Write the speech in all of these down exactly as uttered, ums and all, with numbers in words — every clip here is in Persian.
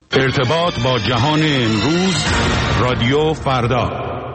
ارتباط با جهان امروز، رادیو فردا.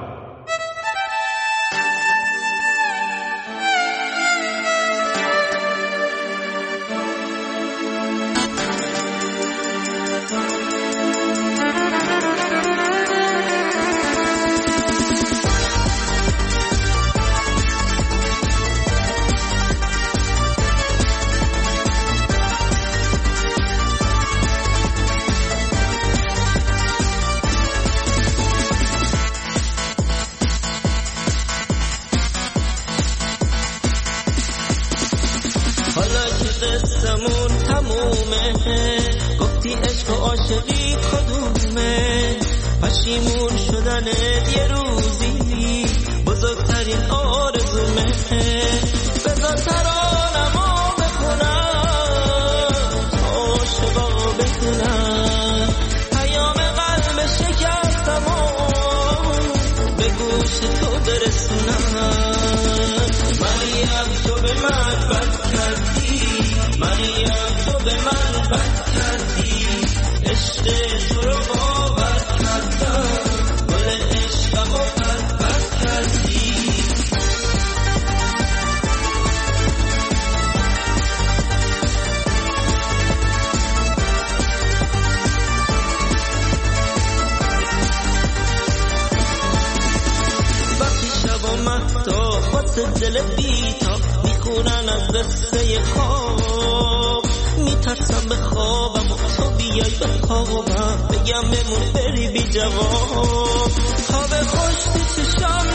دل بیتا میخونن از قصه خواب، میترسم به خوابم و تو بیای به خوابم، بگم بمون بری بی جواب. خواب خوش تو چشام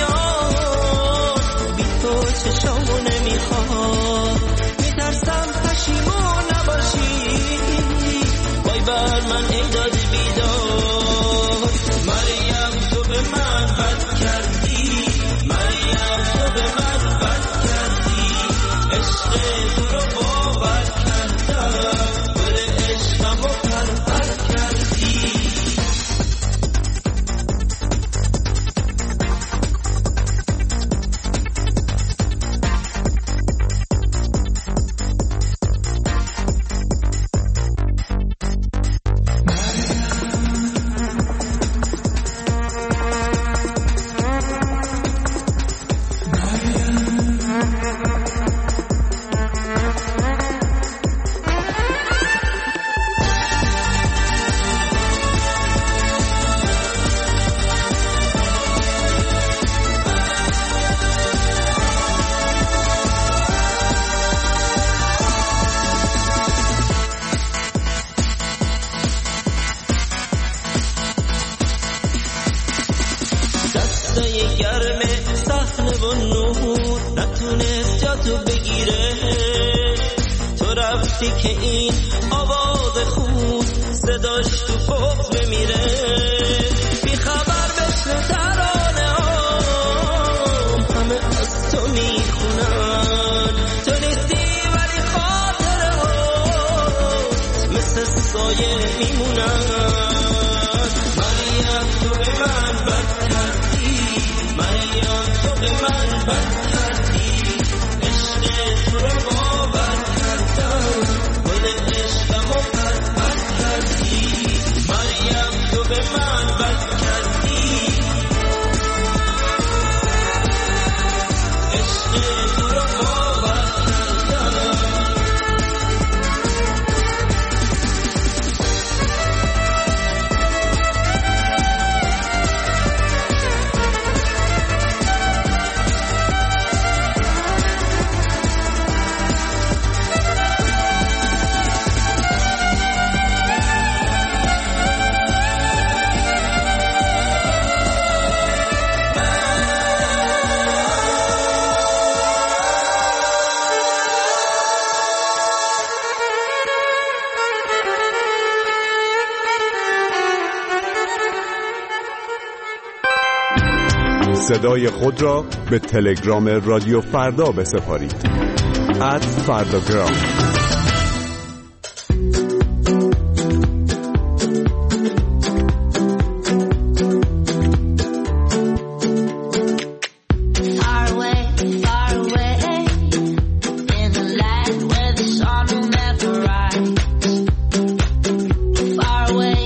نمیاد، بی تو چشامو نمیخواد، میترسم پشیمون نباشی، وای بر من ای داد بیداد. مریم تو به من بد کردی، مریم تو به من بد کردی، عشق تو رو باور کردم، گل عشقم رو پرپر کردی. که این آواز خون صداش تو فوق بمیره، بی خبر بشنه ترانه هم همه از تو میخونن، تو نیستی ولی خاطره ها مثل سایه میمونن. مریم تو به من بد کردی، مریم تو به من بد کردی، عشق تو رو باور کردم، مریم تو به من بد کردی، عشق تو رو باور کردم. صدای خود را به تلگرام رادیو فردا بسپارید. ات فرداگرام. Far away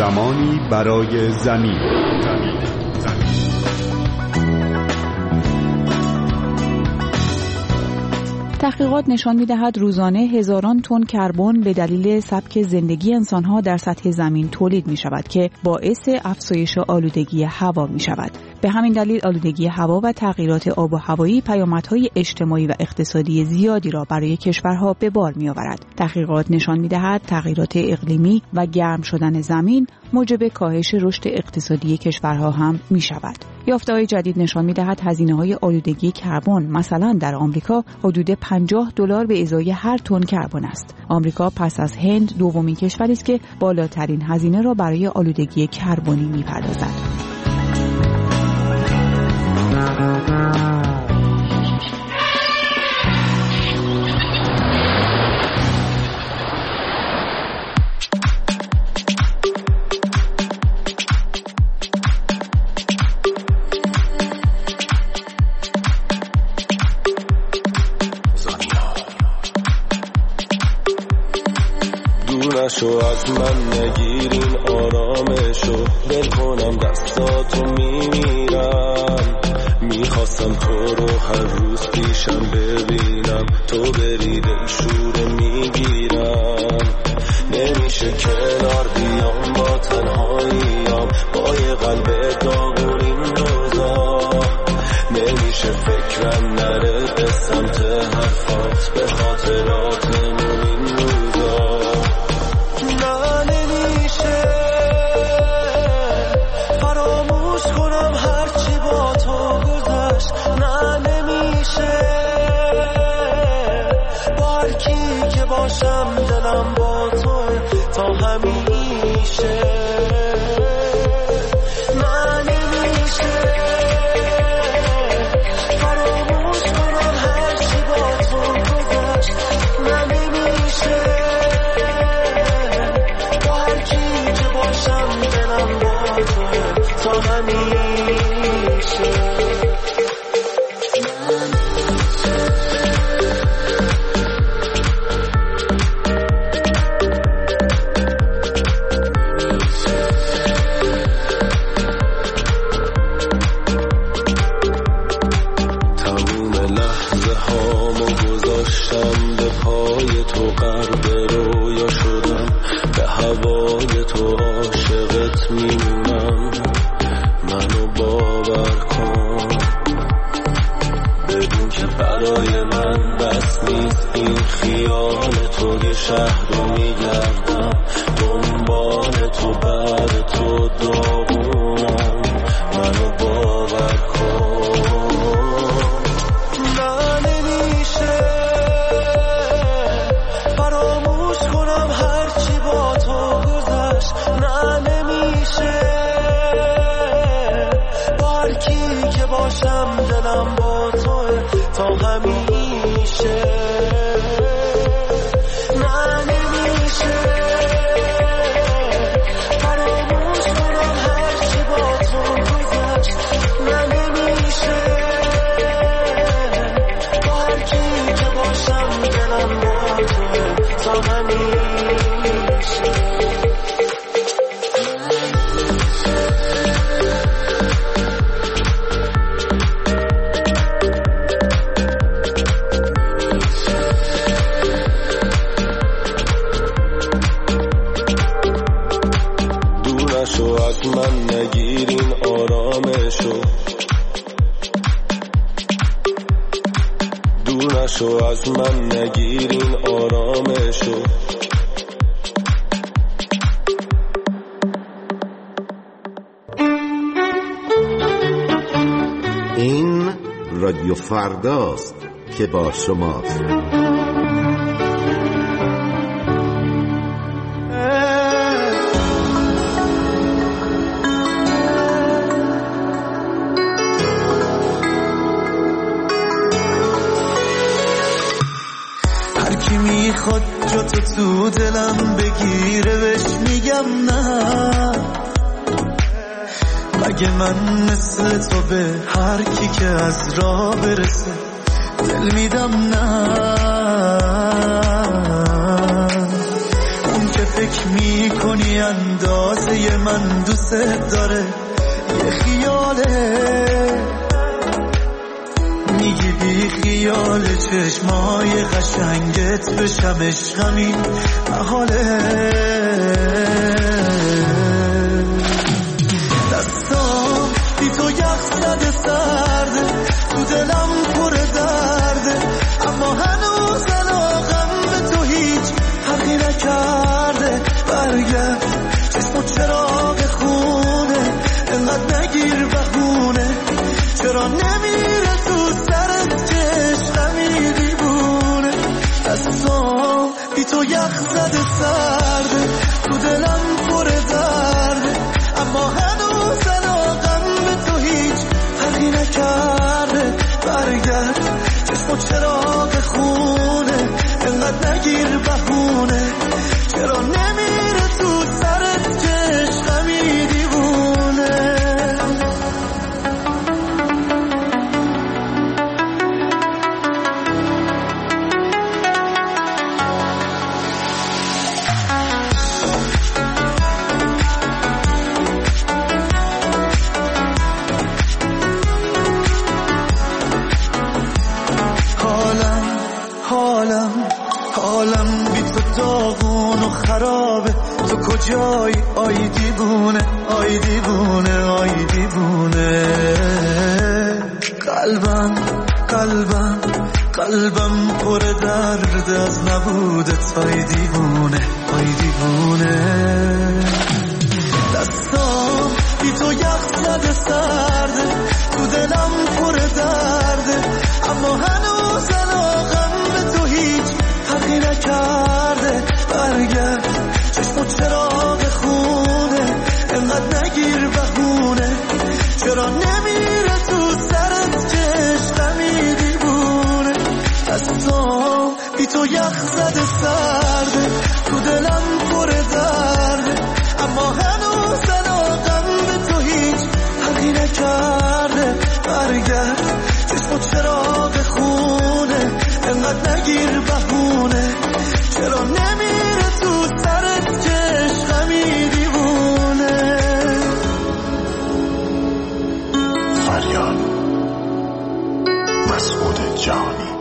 زمانی برای زمین. تحقیقات نشان می‌دهد روزانه هزاران تن کربن به دلیل سبک زندگی انسان‌ها در سطح زمین تولید می‌شود که باعث افزایش آلودگی هوا می‌شود. به همین دلیل آلودگی هوا و تغییرات آب و هوایی پیامدهای اجتماعی و اقتصادی زیادی را برای کشورها به بار می‌آورد. تحقیقات نشان می‌دهد تغییرات اقلیمی و گرم شدن زمین موجب کاهش رشد اقتصادی کشورها هم می‌شود. یافته‌های جدید نشان می‌دهد هزینه‌های آلودگی کربن مثلا در آمریکا حدود پنجاه دلار به ازای هر تن کربن است. آمریکا پس از هند دومین کشوری است که بالاترین هزینه را برای آلودگی کربنی می‌پردازد. نشو از من نگیرین آرامشو، دل کنم دستاتو میمیرم. میخواستم تو رو هر روز پیشم ببینم، تو بری دل شور میگیرم. نمیشه کنار بیام با تنهاییم، با یه قلب داغون این روزا. نمیشه فکرم نره به سمت حرفات، به خاطراتمون این روزا. باشم دلم با تو تا همیشه. من نمیشه فراموش کنم هر چی با تو گذشت. من نمیشه با هر کی که باشم دلم با تو تا همیشه. شهر رو میگردم دنبال تو، بعد تو داغونم، منو باور کن. من نمیشه فراموش کنم هر چی با تو گذشت. نه نمیشه با هر کی که باشم دلم با تو تا همیشه. من نگیرین آرامشو، دور نشو از من نگیرین آرامشو. این رادیو فرداست که با شماست. میخواد جا تو تو دلم بگیره بهش میگم نه. مگه من مثل تو به هر کی که از راه برسه دل میدم نه. اون که فکر میکنی اندازه قطره من دوست داره یه خیاله میگی بی خیال چشمای قشنگت بشم عشقمی محاله دستام بی تو یخ زده سرده تو دلم پر درده اما هنوز علاقم به تو هیچ حقی نکرده برگرد چشم چراغ خونه انقدر نگیر بهونه چرا نمیره تو سرت که عشقمی دیوونه دستام بی تو یخ زده سرده تو دلم پر درده اما هنوز علاقم به تو هیچ حقی نکرده برگرد چشم چراغ خونه انقدر نگیر بهونه چرا نمیره تو سرت که عشقمی دیوونه حالم بی تو داغون و خرابه تو کجایی آی دیوونه آی دیوونه آی دیوونه قلبم قلبم قلبم پر درد از نبودت آی دیوونه آی دیوونه دستام بی تو یخ زده سرده تو دلم پر درده اما هنوز علاقم به تو هیچ حقی نکرده برگرد چشم چراغ خونه انقدر نگیر بهونه چرا نمیره تو سرت که عشقمی دیوونه دستام بی تو یخ زده سرده تو دلم پر درده اما هنوز علاقم به تو هیچ حقی نکرده برگرد چشم چراغ خونه انقدر نگیر بهونه چرا نمیره تو سرت که عشقمی دیوونه فریاد مسعود جهانی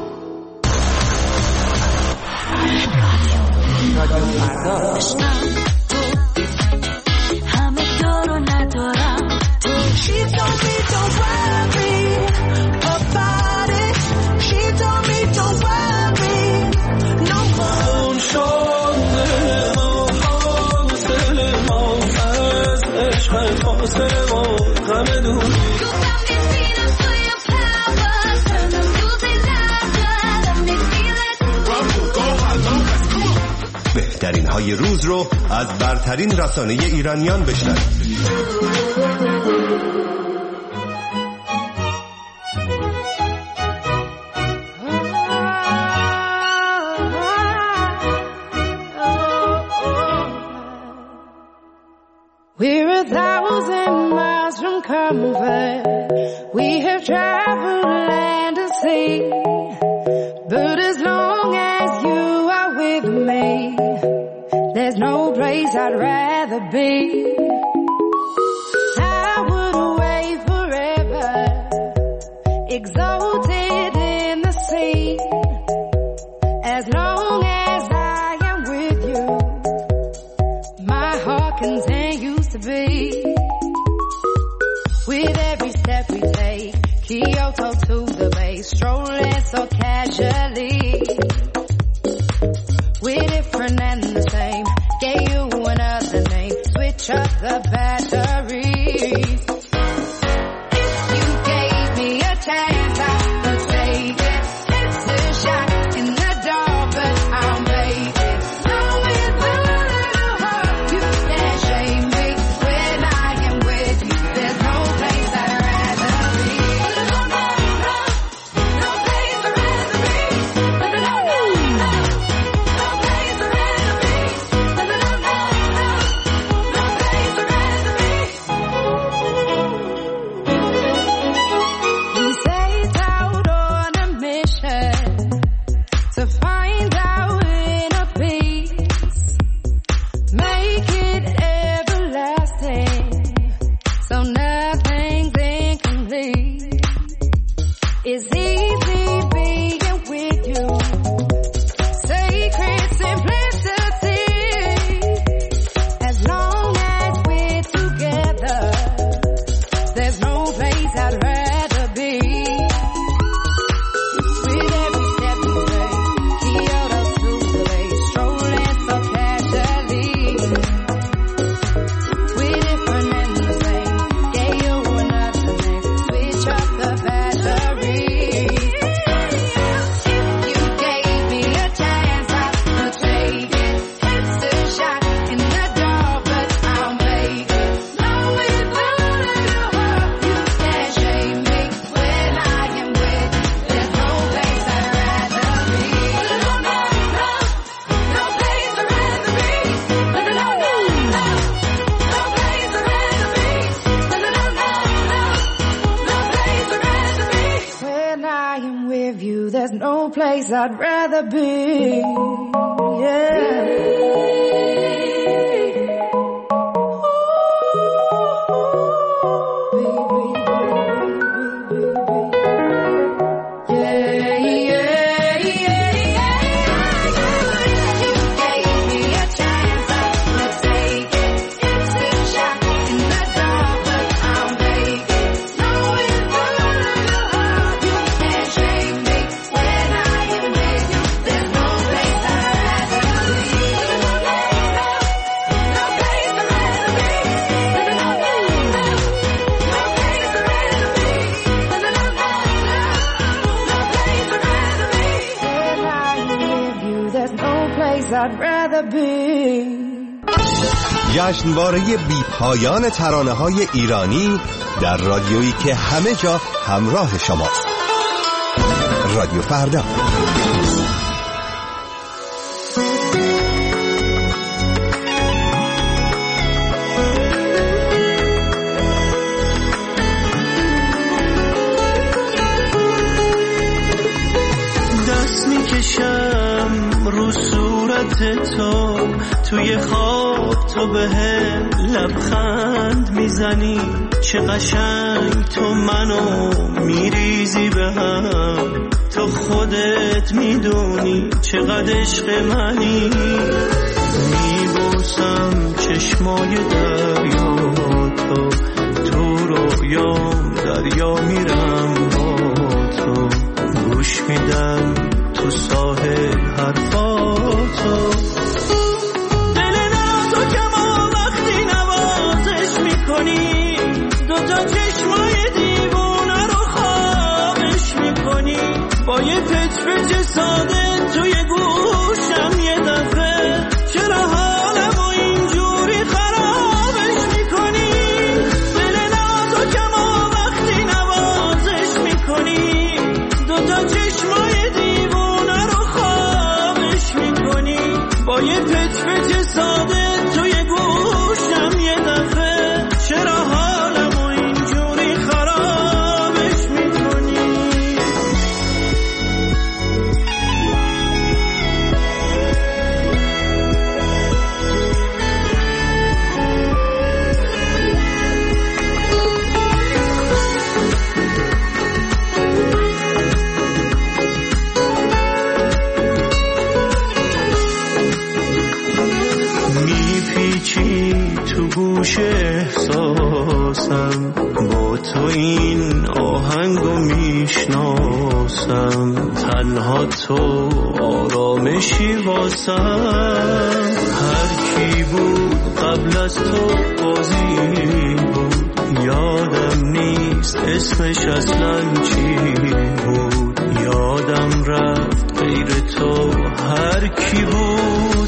رادیو فردا همه دارو ندارم She told me don't worry about it She told me don't worry no more شده ما حاصل ما از عشق فاصله ما غم دوری بهترین های روز رو از برترین رسانه ایرانیان بشنوید. We're a thousand miles from comfort. We have traveled land and sea. But as long as you are with me, there's no place I'd rather be. I would wait forever, exalted in the sea. As long as I am with you, my heart continues to beat. With every step we take, Kyoto to the bay, strolling so casually. We're different and the same. Gave you another name. Switch up the batteries. If you gave me a chance, I would take it. It's a shot in the dark, but I'll make it. Knowing that it'll hurt, you can't shame me. When I am with you, there's no place I'd rather be. No, no, no, no place I'd rather be. No, no, no, no, no place I'd rather be. No, no, no, no, no place I'd rather be. no place I'd rather be. Yeah. جشنواره بی پایان ترانه های ایرانی در رادیویی که همه جا همراه شماست. رادیو فردا. دست میکشم رو صورت تو، توی خواب تو به هم لبخند میزنی، چه قشنگ تو منو میریزی به هم، تو خودت میدونی چقدر عشق منی، میبوسم چشمای دریا تو، تو رویام دریا میرم با تو، گوش میدم تو ساحل حرفاتو، دو تا چشمای دیوونه رو خوابش میکنی، با یه پچ پچ ساده توی گوشم یه دفعه، چرا حالمو اینجوری خرابش میکنی، دل نازکمو وقتی نوازش میکنی، دو تا چشمای دیوونه رو خوابش میکنی، با یه پچ پچ ساده توی گوشم یه دفعه، چرا حالمو اینجوری خرابش میکنی. میپیچی تو گوش احساسم، با تو این آهنگو میشناسم، تنها تو آرامشی واسم، هر کی بود قبل از تو بازی بود، یادم نیست اسمش اصلا چی بود، یادم رفت غیر تو هر کی بود،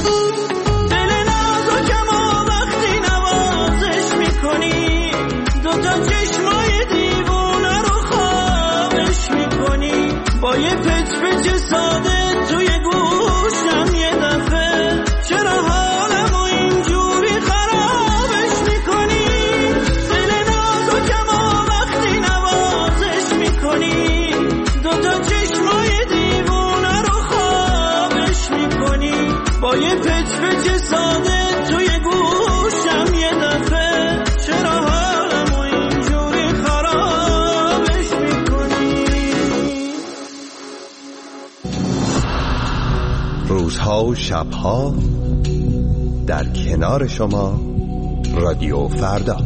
دو تا چشمای دیوونه رو خوابش میکنی، با یه پچ پچ ساده توی گوشم یه دفعه، چرا حالمو اینجوری خرابش میکنی، دل نازکمو وقتی نوازش میکنی، دو تا چشمای دیوونه رو خوابش میکنی، با یه پچ پچ ساده توی گوشم یه دفعه، چرا حالمو اینجوری خرابش میکنی. روزها و شبها در کنار شما، رادیو فردا.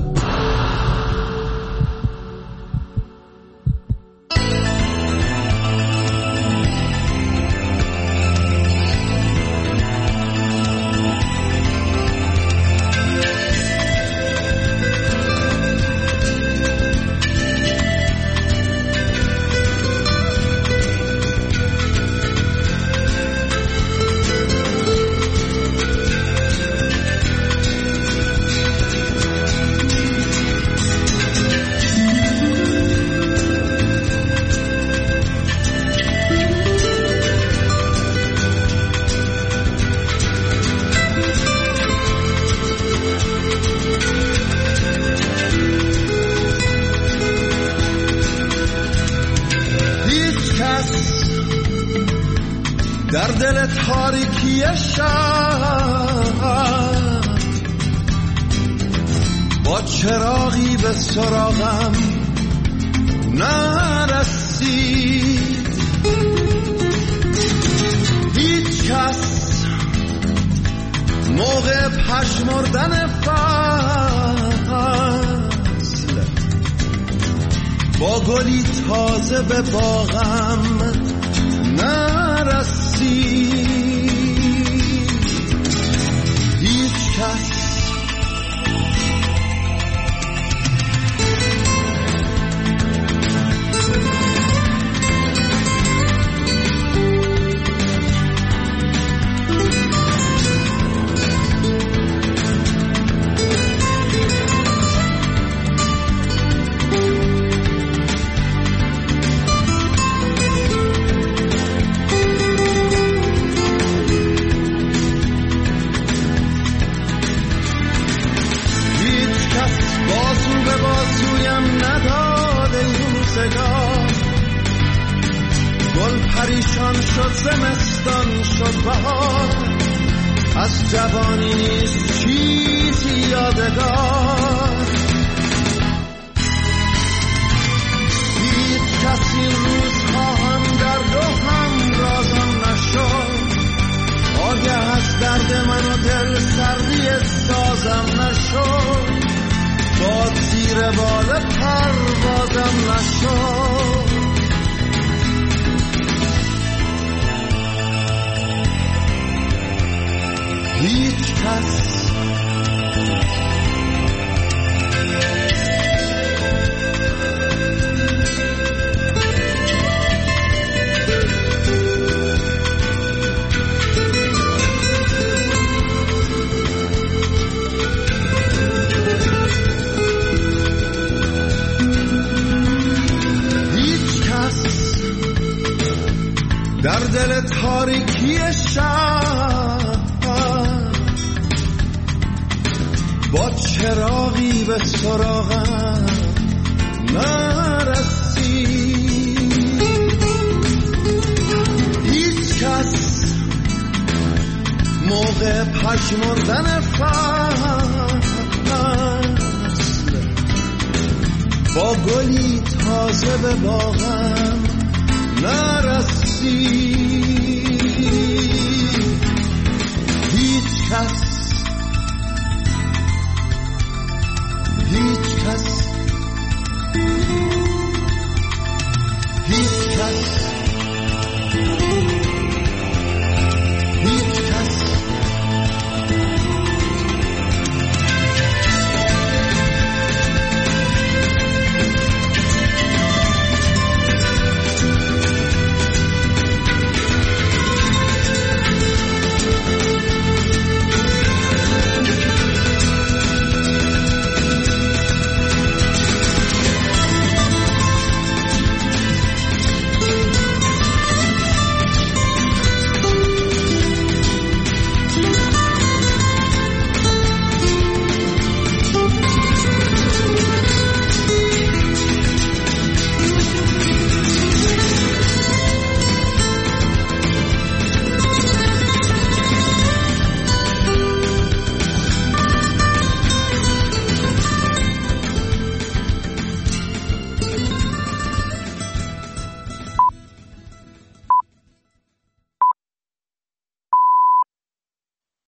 شب با چراغی به سراغم نرسید. هیچ کس موقع پشمردن فصل با گلی تازه به باغم نرسید. هیچ کس گل پریشان شد، زمستان شد بهار، از جوانی نیست چیزی یادگار. هیچ کسی روزها هم درد و هم رازم نشد، آگه از درد من و دل سردی سازم نشد، باد زیر بال پروازم نشد. هیچ کس در دل تاریکی شب با چراغی به سراغم نرسید. هیچ کس موقع پشمردن فصل با گلی تازه به باغم نرسید. هیچ کس